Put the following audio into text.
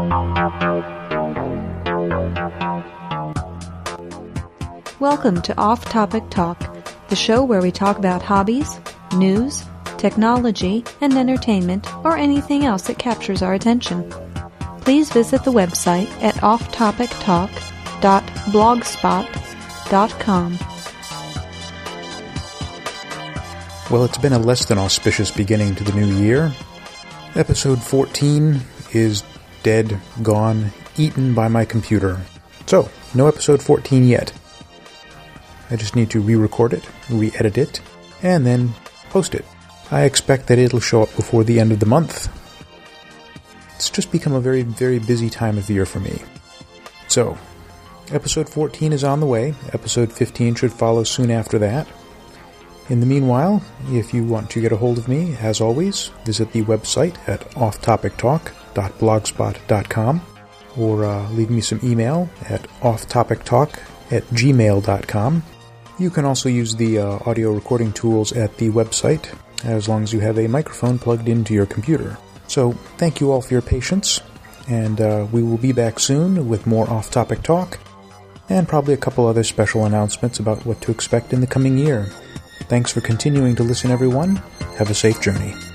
Welcome to Off Topic Talk, the show where we talk about hobbies, news, technology, and entertainment, or anything else that captures our attention. Please visit the website at offtopictalk.blogspot.com. Well, it's been a less than auspicious beginning to the new year. Episode 14 is dead, gone, eaten by my computer. So, no episode 14 yet. I just need to re-record it, re-edit it, and then post it. I expect that it'll show up before the end of the month. It's just become a very, very busy time of the year for me. So, episode 14 is on the way. Episode 15 should follow soon after that. In the meanwhile, if you want to get a hold of me, as always, visit the website at offtopictalk.blogspot.com or leave me some email at offtopictalk@gmail.com. You can also use the audio recording tools at the website, as long as you have a microphone plugged into your computer. So, thank you all for your patience, and we will be back soon with more off-topic talk, and probably a couple other special announcements about what to expect in the coming year. Thanks for continuing to listen, everyone. Have a safe journey.